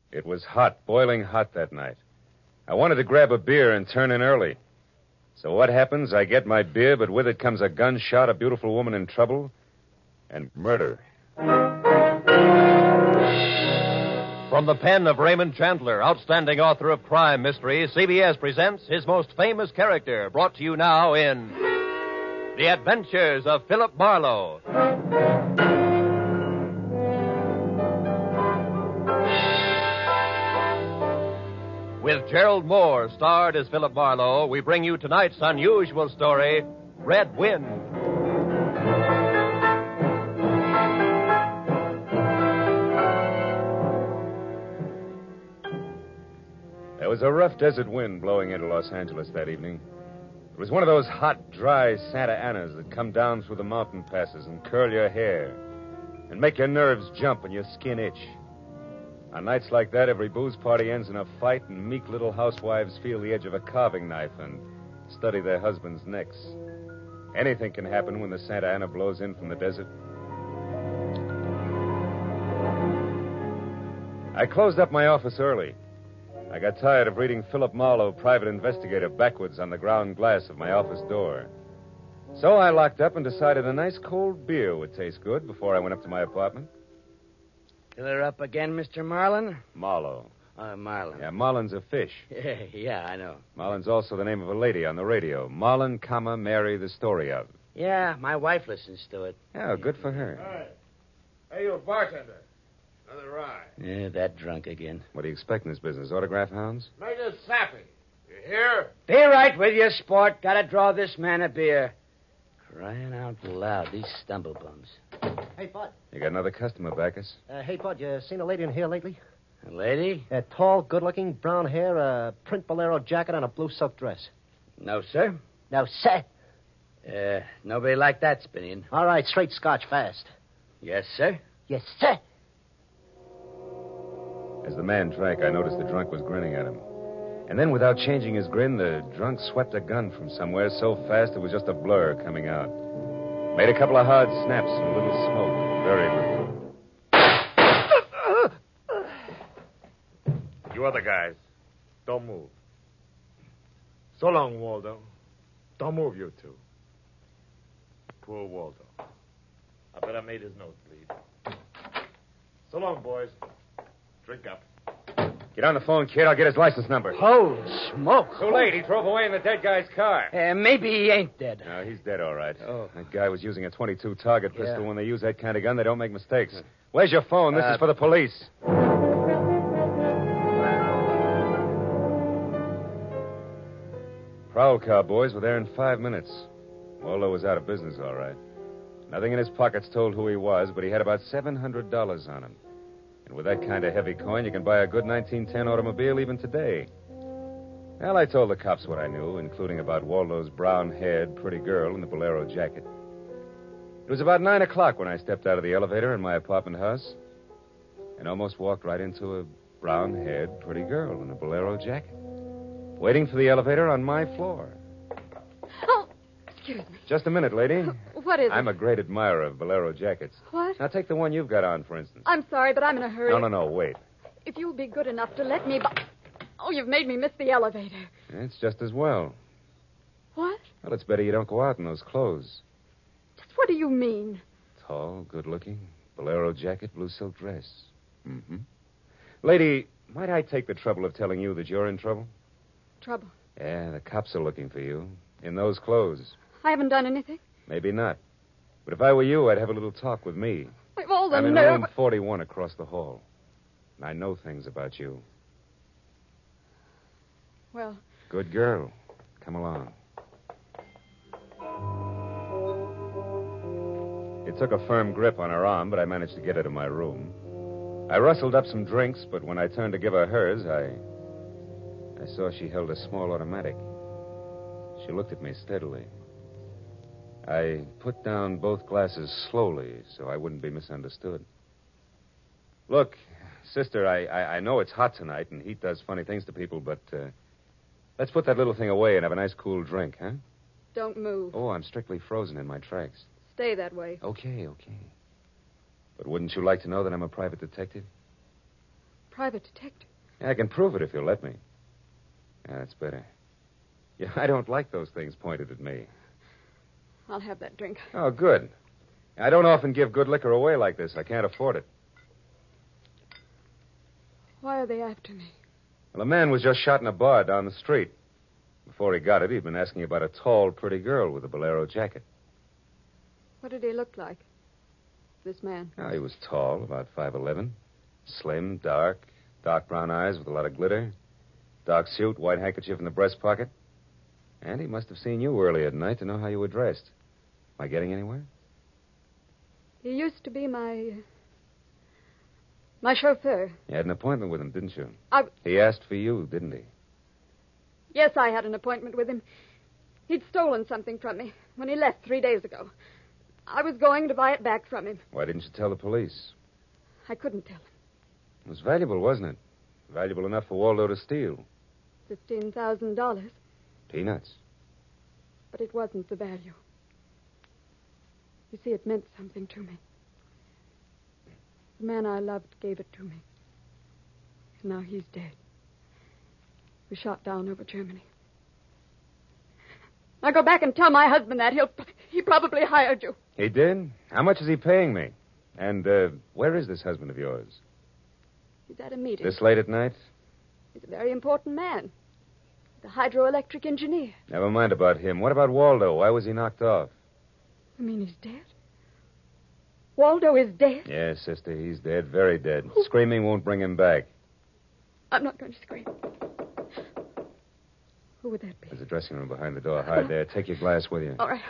It was hot, boiling hot that night. I wanted to grab a beer and turn in early. So what happens? I get my beer, but with it comes a gunshot, a beautiful woman in trouble, and murder. From the pen of Raymond Chandler, outstanding author of crime mysteries, CBS presents his most famous character, brought to you now in The Adventures of Philip Marlowe. With Gerald Moore starred as Philip Marlowe, we bring you tonight's unusual story, Red Wind. There was a rough desert wind blowing into Los Angeles that evening. It was one of those hot, dry Santa Anas that come down through the mountain passes and curl your hair and make your nerves jump and your skin itch. On nights like that, every booze party ends in a fight, and meek little housewives feel the edge of a carving knife and study their husbands' necks. Anything can happen when the Santa Ana blows in from the desert. I closed up my office early. I got tired of reading Philip Marlowe, private investigator, backwards on the ground glass of my office door. So I locked up and decided a nice cold beer would taste good before I went up to my apartment. Killer up again, Mr. Marlin? Marlowe. Marlin. Yeah, Marlin's a fish. Yeah, I know. Marlin's also the name of a lady on the radio. Marlin, Mary, the story of. Yeah, my wife listens to it. Yeah, good for her. Hey. Hey, you bartender. Another rye. Yeah, that drunk again. What do you expect in this business? Autograph hounds? Make it sappy. You hear? Be right with you, sport. Gotta draw this man a beer. Crying out loud, these stumblebums. Hey, Bud. You got another customer, Backus? Hey, Bud, you seen a lady in here lately? A lady? Tall, good-looking, brown hair, a print bolero jacket, and a blue silk dress. No, sir. No, sir. Nobody like that, Spinian. All right, straight scotch fast. Yes, sir. Yes, sir. As the man drank, I noticed the drunk was grinning at him. And then, without changing his grin, the drunk swept a gun from somewhere so fast it was just a blur coming out. Made a couple of hard snaps and a little smoke. Very little. You other guys, don't move. So long, Waldo. Don't move, you two. Poor Waldo. I bet I made his nose bleed. So long, boys. Drink up. Get on the phone, kid. I'll get his license number. Holy smoke. Too late. He drove away in the dead guy's car. Maybe he ain't dead. No, he's dead, all right. Oh. That guy was using a .22 target pistol. Yeah. When they use that kind of gun, they don't make mistakes. Where's your phone? This is for the police. Prowl car boys were there in 5 minutes. Waldo was out of business, all right. Nothing in his pockets told who he was, but he had about $700 on him. And with that kind of heavy coin, you can buy a good 1910 automobile even today. Well, I told the cops what I knew, including about Waldo's brown-haired, pretty girl in the bolero jacket. It was about 9 o'clock when I stepped out of the elevator in my apartment house and almost walked right into a brown-haired, pretty girl in a bolero jacket, waiting for the elevator on my floor. Oh, excuse me. Just a minute, lady. What is it? I'm a great admirer of bolero jackets. What? Now, take the one you've got on, for instance. I'm sorry, but I'm in a hurry. No, wait. If you'll be good enough to let me... Oh, you've made me miss the elevator. It's just as well. What? Well, it's better you don't go out in those clothes. Just what do you mean? Tall, good-looking, bolero jacket, blue silk dress. Mm-hmm. Lady, might I take the trouble of telling you that you're in trouble? Trouble. Yeah, the cops are looking for you. In those clothes. I haven't done anything. Maybe not. But if I were you, I'd have a little talk with me. I've all the I'm in nerve... room 41 across the hall. And I know things about you. Well... Good girl. Come along. It took a firm grip on her arm, but I managed to get her to my room. I rustled up some drinks, but when I turned to give her hers, I saw she held a small automatic. She looked at me steadily. I put down both glasses slowly so I wouldn't be misunderstood. Look, sister, I know it's hot tonight and heat does funny things to people, but let's put that little thing away and have a nice cool drink, huh? Don't move. Oh, I'm strictly frozen in my tracks. Stay that way. Okay. But wouldn't you like to know that I'm a private detective? private detective. I can prove it if you'll let me. Yeah, that's better. Yeah, I don't like those things pointed at me. I'll have that drink. Oh, good. I don't often give good liquor away like this. I can't afford it. Why are they after me? Well, a man was just shot in a bar down the street. Before he got it, he'd been asking about a tall, pretty girl with a bolero jacket. What did he look like, this man? Oh, he was tall, about 5'11", slim, dark brown eyes with a lot of glitter, dark suit, white handkerchief in the breast pocket. And he must have seen you early at night to know how you were dressed. Am I getting anywhere? He used to be my chauffeur. You had an appointment with him, didn't you? I... He asked for you, didn't he? Yes, I had an appointment with him. He'd stolen something from me when he left 3 days ago. I was going to buy it back from him. Why didn't you tell the police? I couldn't tell him. It was valuable, wasn't it? Valuable enough for Waldo to steal. $15,000. Peanuts. But it wasn't the value. You see, it meant something to me. The man I loved gave it to me. And now he's dead. He was shot down over Germany. Now go back and tell my husband that. He probably hired you. He did? How much is he paying me? And where is this husband of yours? He's at a meeting. This late at night? He's a very important man. The hydroelectric engineer. Never mind about him. What about Waldo? Why was he knocked off? You mean he's dead? Waldo is dead? Yes, sister, he's dead, very dead. Screaming won't bring him back. I'm not going to scream. Who would that be? There's a dressing room behind the door. Hide there. Take your glass with you. All right.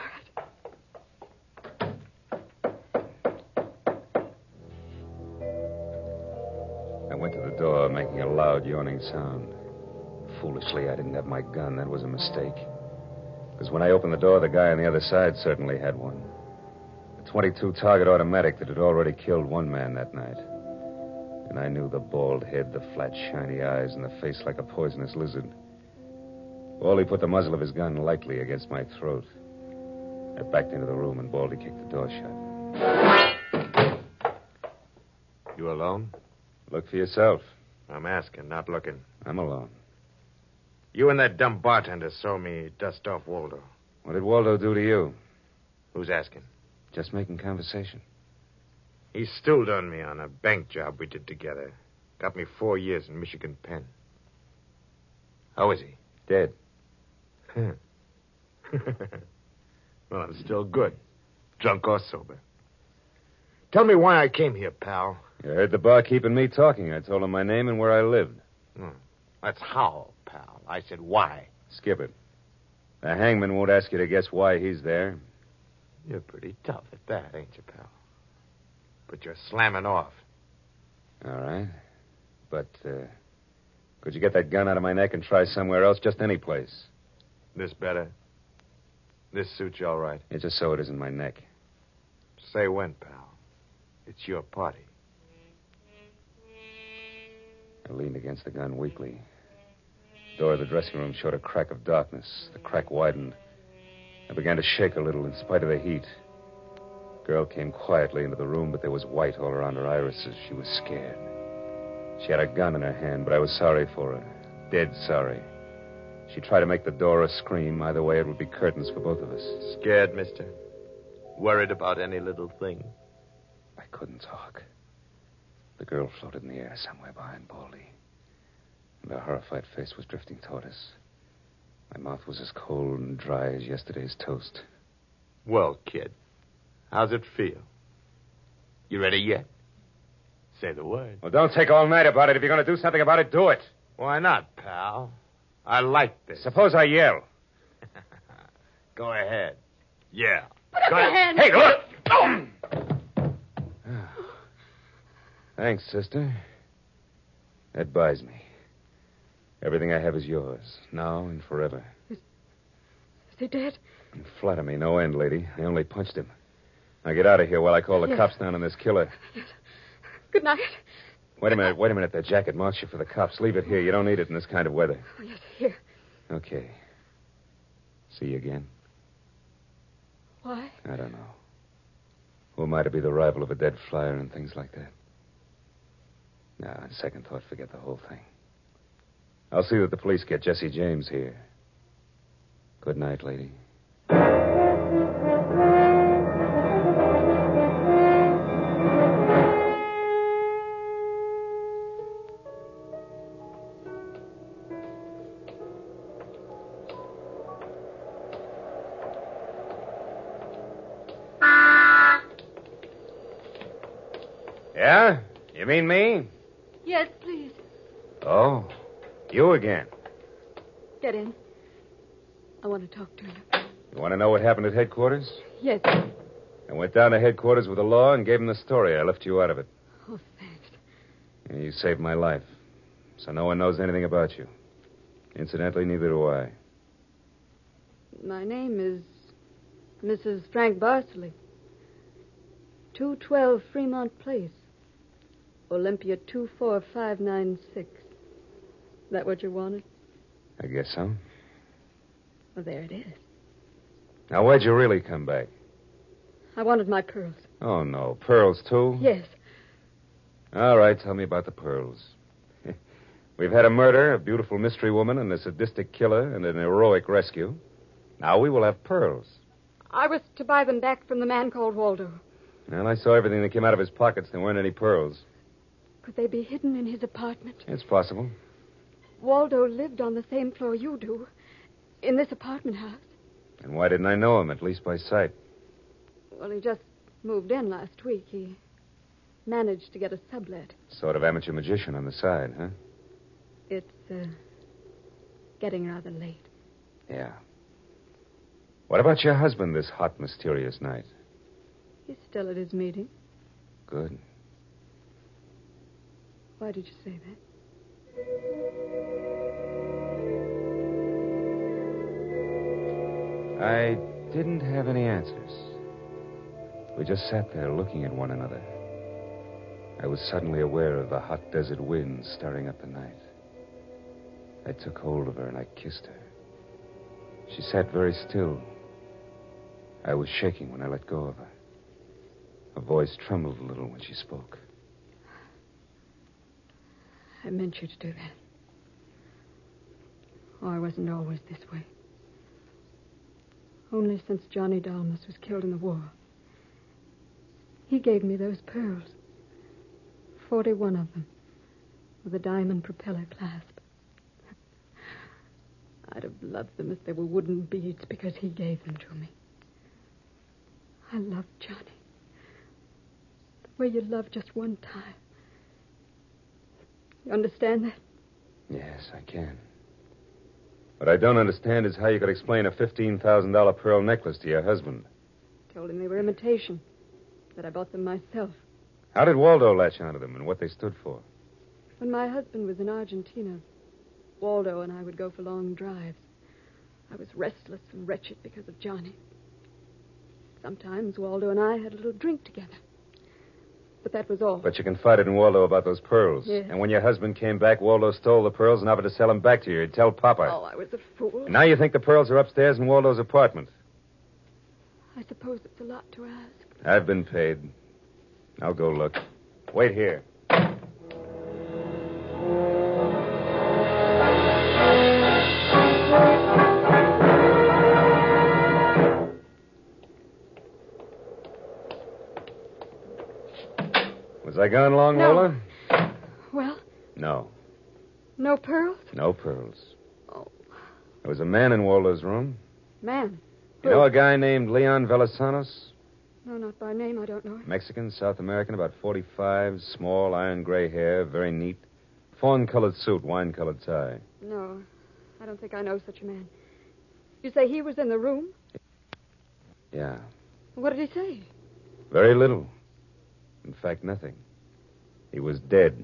I went to the door, making a loud, yawning sound. Foolishly, I didn't have my gun. That was a mistake. Because when I opened the door, the guy on the other side certainly had one. A .22 target automatic that had already killed one man that night. And I knew the bald head, the flat, shiny eyes, and the face like a poisonous lizard. Baldy put the muzzle of his gun lightly against my throat. I backed into the room, and Baldy kicked the door shut. You alone? Look for yourself. I'm asking, not looking. I'm alone. You and that dumb bartender saw me dust off Waldo. What did Waldo do to you? Who's asking? Just making conversation. He stooled on me on a bank job we did together. Got me 4 years in Michigan Penn. How is he? Dead. Well, I'm still good. Drunk or sober. Tell me why I came here, pal. You heard the barkeep and me talking. I told him my name and where I lived. That's how, pal. I said why. Skip it. The hangman won't ask you to guess why he's there. You're pretty tough at that, ain't you, pal? But you're slamming off. All right. But, could you get that gun out of my neck and try somewhere else? Just any place. This better? This suits you all right? Yeah, just so it isn't my neck. Say when, pal. It's your party. I leaned against the gun weakly. The door of the dressing room showed a crack of darkness. The crack widened. I began to shake a little in spite of the heat. The girl came quietly into the room, but there was white all around her irises. She was scared. She had a gun in her hand, but I was sorry for her. Dead sorry. She tried to make the door a scream. Either way, it would be curtains for both of us. Scared, mister? Worried about any little thing? I couldn't talk. The girl floated in the air somewhere behind Baldy. And her horrified face was drifting toward us. My mouth was as cold and dry as yesterday's toast. Well, kid, how's it feel? You ready yet? Say the word. Well, don't take all night about it. If you're going to do something about it, do it. Why not, pal? I like this. Suppose I yell. Go ahead. Yeah. Put up your hand. Hey, look! Thanks, sister. That buys me. Everything I have is yours, now and forever. Is he dead? Flatter me, no end, lady. I only punched him. Now get out of here while I call the cops down on this killer. Yes. Good night. Wait a minute. That jacket marks you for the cops. Leave it here. You don't need it in this kind of weather. Oh, yes, here. Okay. See you again? Why? I don't know. Who am I to be the rival of a dead flyer and things like that? No, on second thought, forget the whole thing. I'll see that the police get Jesse James here. Good night, lady. Yeah? You mean me? Yes, please. Oh, you again. Get in. I want to talk to you. You want to know what happened at headquarters? Yes. I went down to headquarters with the law and gave them the story. I left you out of it. Oh, thanks. And you saved my life. So no one knows anything about you. Incidentally, neither do I. My name is Mrs. Frank Barsley. 212 Fremont Place. Olympia 24596. That what you wanted? I guess so. Well, there it is. Now, why'd you really come back? I wanted my pearls. Oh, no. Pearls, too? Yes. All right, tell me about the pearls. We've had a murder, a beautiful mystery woman, and a sadistic killer, and an heroic rescue. Now we will have pearls. I was to buy them back from the man called Waldo. Well, I saw everything that came out of his pockets. There weren't any pearls. Could they be hidden in his apartment? It's possible. Waldo lived on the same floor you do, in this apartment house. And why didn't I know him, at least by sight? Well, he just moved in last week. He managed to get a sublet. Sort of amateur magician on the side, huh? It's getting rather late. Yeah. What about your husband this hot, mysterious night? He's still at his meeting. Good. Why did you say that? I didn't have any answers. We just sat there looking at one another. I was suddenly aware of the hot desert wind stirring up the night. I took hold of her and I kissed her. She sat very still. I was shaking when I let go of her. Her voice trembled a little when she spoke. I meant you to do that. Oh, I wasn't always this way. Only since Johnny Dalmas was killed in the war. He gave me those pearls. 41 of them. With a diamond propeller clasp. I'd have loved them if they were wooden beads because he gave them to me. I loved Johnny. The way you love just one time. You understand that? Yes, I can. What I don't understand is how you could explain a $15,000 pearl necklace to your husband. Told him they were imitation. That I bought them myself. How did Waldo latch onto them and what they stood for? When my husband was in Argentina, Waldo and I would go for long drives. I was restless and wretched because of Johnny. Sometimes Waldo and I had a little drink together. But that was all. But you confided in Waldo about those pearls. Yes. And when your husband came back, Waldo stole the pearls and offered to sell them back to you. He'd tell Papa. Oh, I was a fool. And now you think the pearls are upstairs in Waldo's apartment. I suppose it's a lot to ask. I've been paid. I'll go look. Wait here. Was I gone long, No. Lola? Well, No. no pearls? No pearls. Oh, There was a man in Waldo's room. man. You know a guy named Leon Velasanos? No, not by name. I don't know him. Mexican, South American, about 45, small, iron gray hair, very neat. Fawn-colored suit, wine-colored tie. No, I don't think I know such a man. You say he was in the room? Yeah. What did he say? Very little. In fact, nothing. He was dead.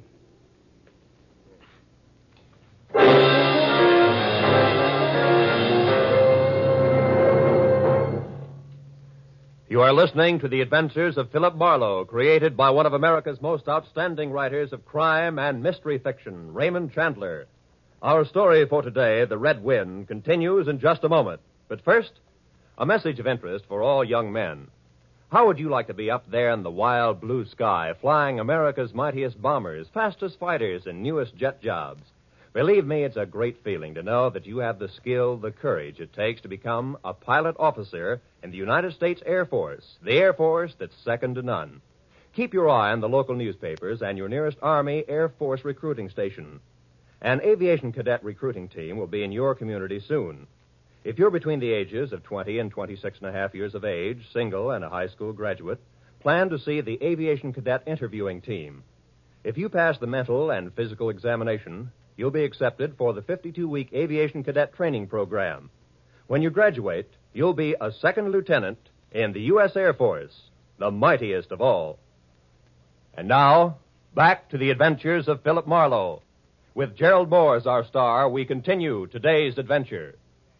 You are listening to The Adventures of Philip Marlowe, created by one of America's most outstanding writers of crime and mystery fiction, Raymond Chandler. Our story for today, The Red Wind, continues in just a moment. But first, a message of interest for all young men. How would you like to be up there in the wild blue sky, flying America's mightiest bombers, fastest fighters, and newest jet jobs? Believe me, it's a great feeling to know that you have the skill, the courage it takes to become a pilot officer in the United States Air Force, the Air Force that's second to none. Keep your eye on the local newspapers and your nearest Army Air Force recruiting station. An aviation cadet recruiting team will be in your community soon. If you're between the ages of 20 and 26 and a half years of age, single, and a high school graduate, plan to see the aviation cadet interviewing team. If you pass the mental and physical examination, you'll be accepted for the 52-week aviation cadet training program. When you graduate, you'll be a second lieutenant in the U.S. Air Force, the mightiest of all. And now, back to the adventures of Philip Marlowe. With Gerald Moore as our star, we continue today's adventure.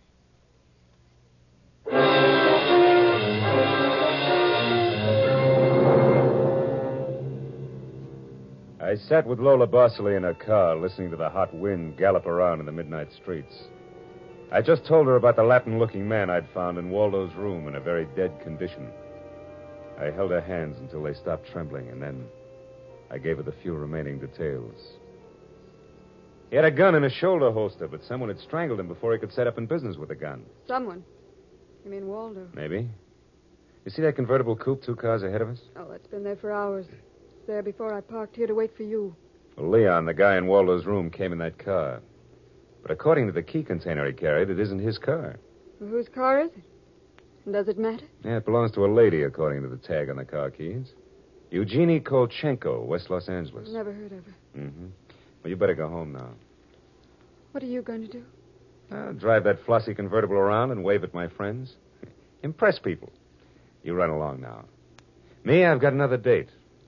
I sat with Lola Bosley in her car, listening to the hot wind gallop around in the midnight streets. I just told her about the Latin-looking man I'd found in Waldo's room in a very dead condition. I held her hands until they stopped trembling, and then I gave her the few remaining details. He had a gun in his shoulder holster, but someone had strangled him before he could set up in business with a gun. Someone? You mean Waldo? Maybe. You see that convertible coupe 2 cars ahead of us? Oh, it's been there for hours. It's there before I parked here to wait for you. Well, Leon, the guy in Waldo's room, came in that car. But according to the key container he carried, it isn't his car. Well, whose car is it? And does it matter? Yeah, it belongs to a lady, according to the tag on the car keys. Eugenie Kolchenko, West Los Angeles. Never heard of her. Mm-hmm. Well, you better go home now. What are you going to do? Drive that flossy convertible around and wave at my friends. Impress people. You run along now. Me, I've got another date.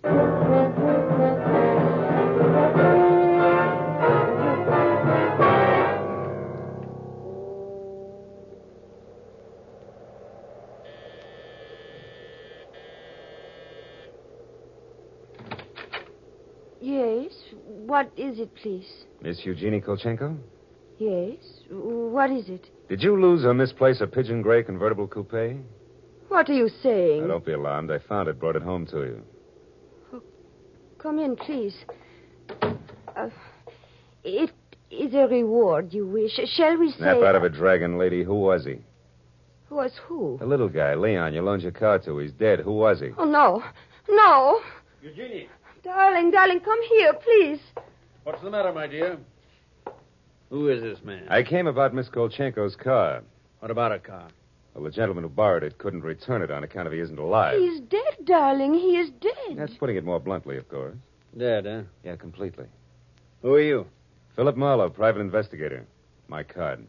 Yes. What is it, please? Miss Eugenie Kolchenko? Yes. What is it? Did you lose or misplace a pigeon gray convertible coupe? What are you saying? Now, don't be alarmed. I found it, brought it home to you. Oh, come in, please. It is a reward you wish. Shall we say... Snap out of it, dragon lady. Who was he? Was who? The little guy, Leon. You loaned your car to. He's dead. Who was he? Oh, no. No. Eugenie, Darling, come here, please. What's the matter, my dear? Who is this man? I came about Miss Kolchenko's car. What about a car? Well, the gentleman who borrowed it couldn't return it on account of he isn't alive. He's dead, darling. He is dead. That's putting it more bluntly, of course. Dead, huh? Yeah, completely. Who are you? Philip Marlowe, private investigator. My card.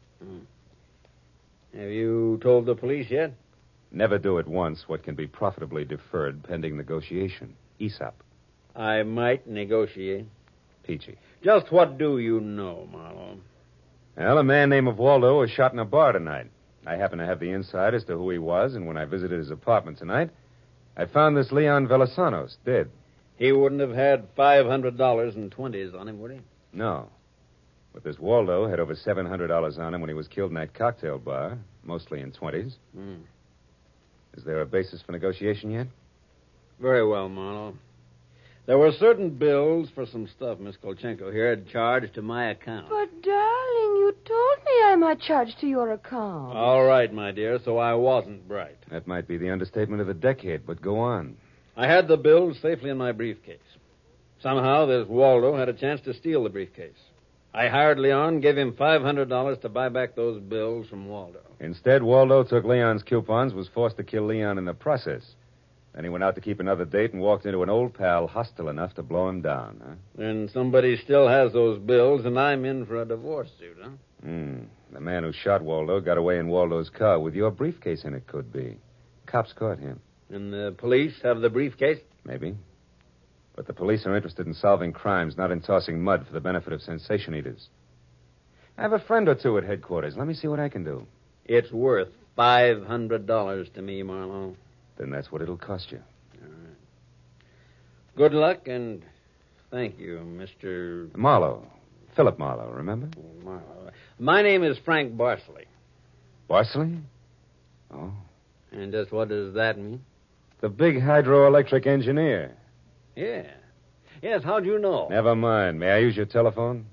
Have you told the police yet? Never do at once what can be profitably deferred pending negotiation. Aesop. I might negotiate. Peachy. Just what do you know, Marlowe? Well, a man named Waldo was shot in a bar tonight. I happen to have the inside as to who he was, and when I visited his apartment tonight, I found this Leon Velasanos dead. He wouldn't have had $500 in 20s on him, would he? No. But this Waldo had over $700 on him when he was killed in that cocktail bar, mostly in 20s. Is there a basis for negotiation yet? Very well, Marlowe. There were certain bills for some stuff Miss Kolchenko here had charged to my account. But, darling, you told me I might charge to your account. All right, my dear, so I wasn't bright. That might be the understatement of the decade, but go on. I had the bills safely in my briefcase. Somehow, this Waldo had a chance to steal the briefcase. I hired Leon, gave him $500 to buy back those bills from Waldo. Instead, Waldo took Leon's coupons, was forced to kill Leon in the process. Then he went out to keep another date and walked into an old pal hostile enough to blow him down, huh? Then somebody still has those bills, and I'm in for a divorce suit, huh? The man who shot Waldo got away in Waldo's car with your briefcase in it, could be. Cops caught him. And the police have the briefcase? Maybe. But the police are interested in solving crimes, not in tossing mud for the benefit of sensation eaters. I have a friend or two at headquarters. Let me see what I can do. It's worth $500 to me, Marlowe. Then that's what it'll cost you. All right. Good luck, and thank you, Mr. Marlowe. Philip Marlowe, remember? Marlowe. My name is Frank Barsley. Barsley? Oh. And just what does that mean? The big hydroelectric engineer. Yeah. Yes, how'd you know? Never mind. May I use your telephone?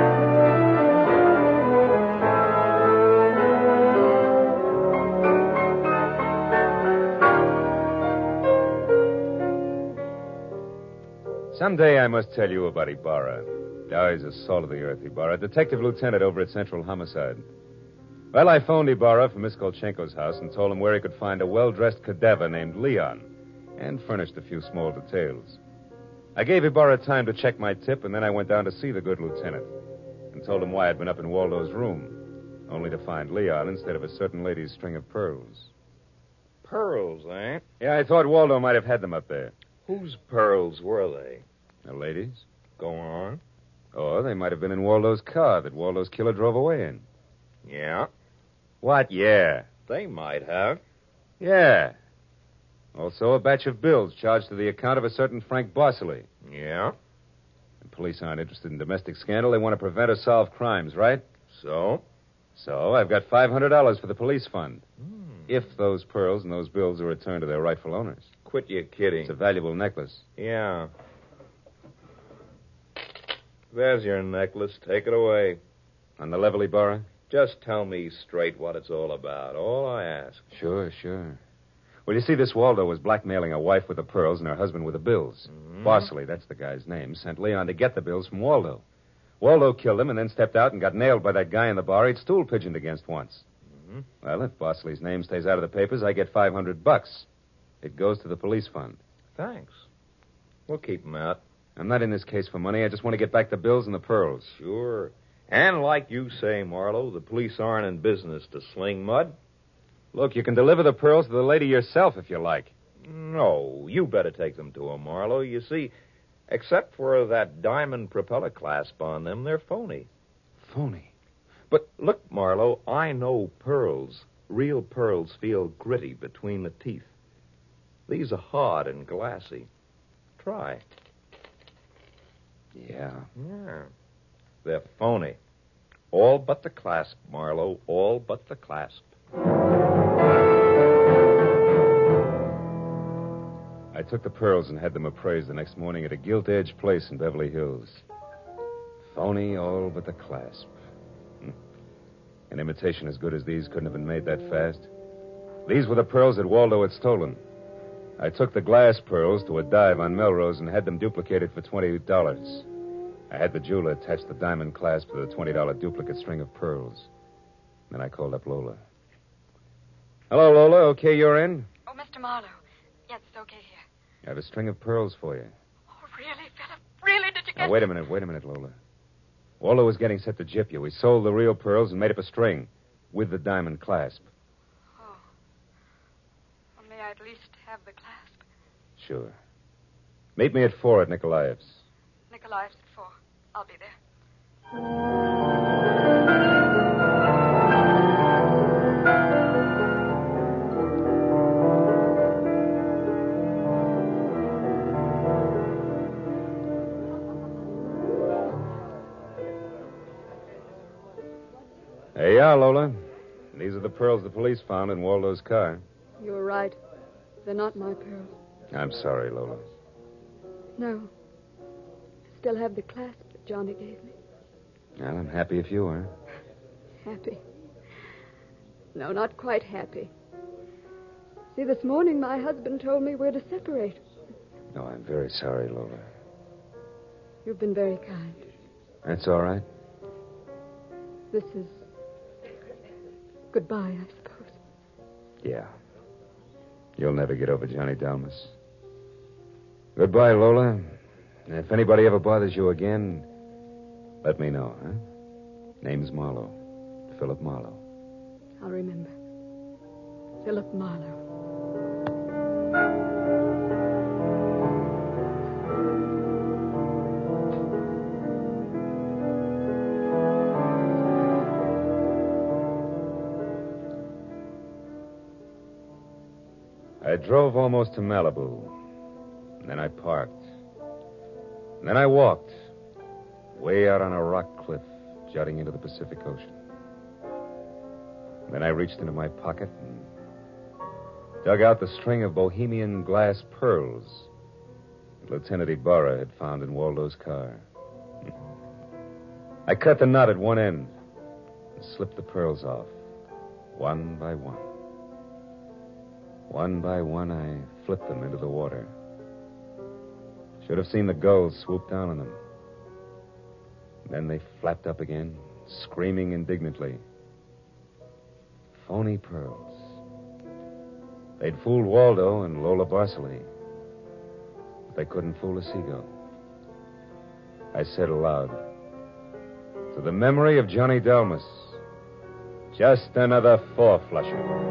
Someday I must tell you about Ibarra. Oh, he's a salt of the earth, Ibarra. Detective lieutenant over at Central Homicide. Well, I phoned Ibarra from Miss Kolchenko's house and told him where he could find a well-dressed cadaver named Leon and furnished a few small details. I gave Ibarra time to check my tip, and then I went down to see the good lieutenant and told him why I'd been up in Waldo's room, only to find Leon instead of a certain lady's string of pearls. Pearls, eh? Yeah, I thought Waldo might have had them up there. Whose pearls were they? The ladies? Go on. Or they might have been in Waldo's car that Waldo's killer drove away in. Yeah, What? Yeah. they might have. Yeah. Also, a batch of bills charged to the account of a certain Frank Bosley. Yeah, The police aren't interested in domestic scandal. They want to prevent or solve crimes, right? so? So I've got $500 for the police fund. If those pearls and those bills are returned to their rightful owners. Quit your kidding. It's a valuable necklace. Yeah. There's your necklace. Take it away. On the level, Ibarra? Just tell me straight what it's all about. All I ask. Sure. Well, you see, this Waldo was blackmailing a wife with the pearls and her husband with the bills. Bosley, that's the guy's name, sent Leon to get the bills from Waldo. Waldo killed him and then stepped out and got nailed by that guy in the bar he'd stool pigeoned against once. Well, if Bosley's name stays out of the papers, I get $500. It goes to the police fund. Thanks. We'll keep 'em out. I'm not in this case for money. I just want to get back the bills and the pearls. Sure. And like you say, Marlowe, the police aren't in business to sling mud. Look, you can deliver the pearls to the lady yourself if you like. No, you better take them to her, Marlowe. You see, except for that diamond propeller clasp on them, they're phony. Phony. But look, Marlowe, I know pearls. Real pearls feel gritty between the teeth. These are hard and glassy. Try. Yeah. Yeah. They're phony. All but the clasp, Marlowe. All but the clasp. I took the pearls and had them appraised the next morning at a Gilt Edge place in Beverly Hills. Phony, all but the clasp. An imitation as good as these couldn't have been made that fast. These were the pearls that Waldo had stolen. I took the glass pearls to a dive on Melrose and had them duplicated for $20. I had the jeweler attach the diamond clasp to the $20 duplicate string of pearls. Then I called up Lola. Hello, Lola. Okay, you're in? Oh, Mr. Marlowe. Yes, it's okay here. I have a string of pearls for you. Oh, really, Philip? Really? Did you get... Now, wait a minute, Lola. Waldo was getting set to gyp you. We sold the real pearls and made up a string with the diamond clasp. Oh. Well, may I at least have the clasp? Sure. Meet me at 4 at Nikolaev's. Nikolaev's at 4. I'll be there. There you are, Lola. These are the pearls the police found in Waldo's car. You're right. They're not my pearls. I'm sorry, Lola. No. I still have the clasp that Johnny gave me. Well, I'm happy if you are. Happy. No, not quite happy. See, this morning my husband told me we're to separate. No, I'm very sorry, Lola. You've been very kind. That's all right. This is goodbye, I suppose. Yeah. You'll never get over Johnny Dalmas. Goodbye, Lola. And if anybody ever bothers you again, let me know, huh? Name's Marlowe. Philip Marlowe. I'll remember. Philip Marlowe. I drove almost to Malibu. And then I parked. And then I walked. Way out on a rock cliff, jutting into the Pacific Ocean. And then I reached into my pocket and dug out the string of Bohemian glass pearls that Lieutenant Ibarra had found in Waldo's car. I cut the knot at one end and slipped the pearls off, one by one. One by one, I flipped them into the water. Should have seen the gulls swoop down on them. Then they flapped up again, screaming indignantly. Phony pearls. They'd fooled Waldo and Lola Barsley, but they couldn't fool a seagull. I said aloud, to the memory of Johnny Delmas, just another four-flusher.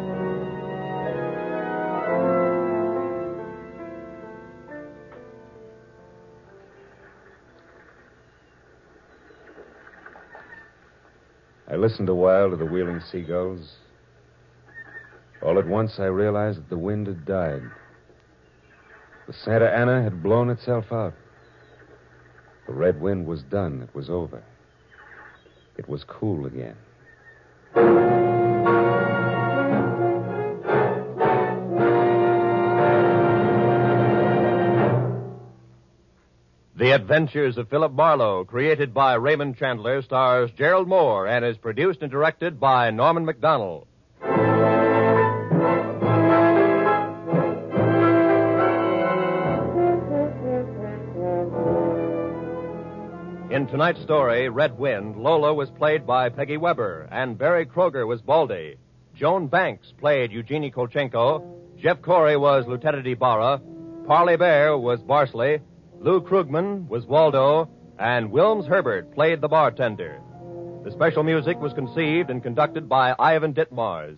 I listened a while to the wheeling seagulls. All at once, I realized that the wind had died. The Santa Ana had blown itself out. The red wind was done. It was over. It was cool again. The Adventures of Philip Marlowe, created by Raymond Chandler, stars Gerald Moore and is produced and directed by Norman MacDonald. In tonight's story, Red Wind, Lola was played by Peggy Weber, and Barry Kroger was Baldy. Joan Banks played Eugenie Kolchenko. Jeff Corey was Lieutenant Ibarra. Parley Bear was Barsley. Lou Krugman was Waldo, and Wilms Herbert played the bartender. The special music was conceived and conducted by Ivan Ditmars.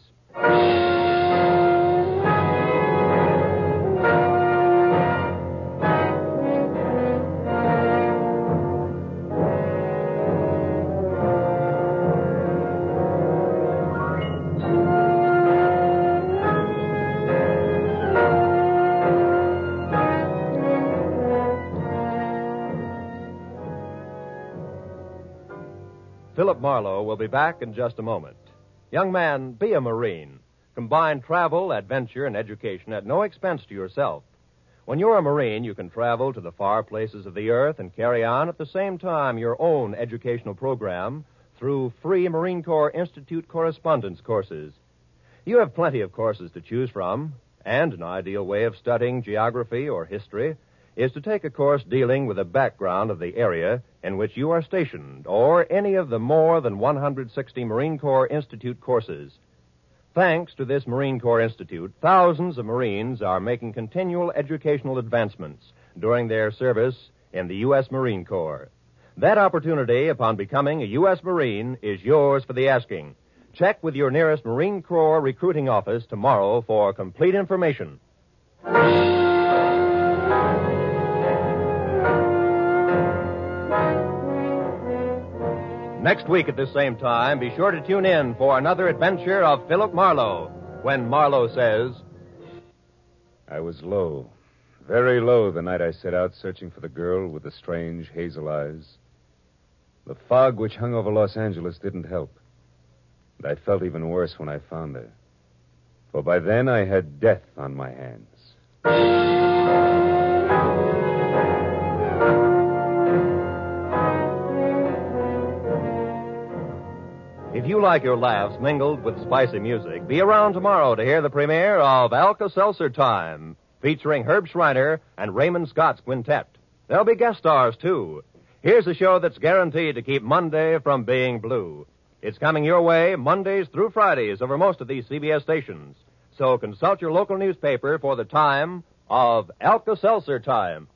Philip Marlowe will be back in just a moment. Young man, be a Marine. Combine travel, adventure, and education at no expense to yourself. When you're a Marine, you can travel to the far places of the earth and carry on at the same time your own educational program through free Marine Corps Institute correspondence courses. You have plenty of courses to choose from, and an ideal way of studying geography or history is to take a course dealing with the background of the area in which you are stationed, or any of the more than 160 Marine Corps Institute courses. Thanks to this Marine Corps Institute, thousands of Marines are making continual educational advancements during their service in the U.S. Marine Corps. That opportunity, upon becoming a U.S. Marine, is yours for the asking. Check with your nearest Marine Corps recruiting office tomorrow for complete information. Next week at this same time, be sure to tune in for another adventure of Philip Marlowe, when Marlowe says, I was low, very low the night I set out searching for the girl with the strange hazel eyes. The fog which hung over Los Angeles didn't help. And I felt even worse when I found her. For by then I had death on my hands. If you like your laughs mingled with spicy music, be around tomorrow to hear the premiere of Alka-Seltzer Time, featuring Herb Schreiner and Raymond Scott's quintet. There'll be guest stars, too. Here's a show that's guaranteed to keep Monday from being blue. It's coming your way Mondays through Fridays over most of these CBS stations. So consult your local newspaper for the time of Alka-Seltzer Time.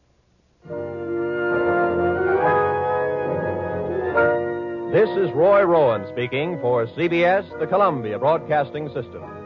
This is Roy Rowan speaking for CBS, the Columbia Broadcasting System.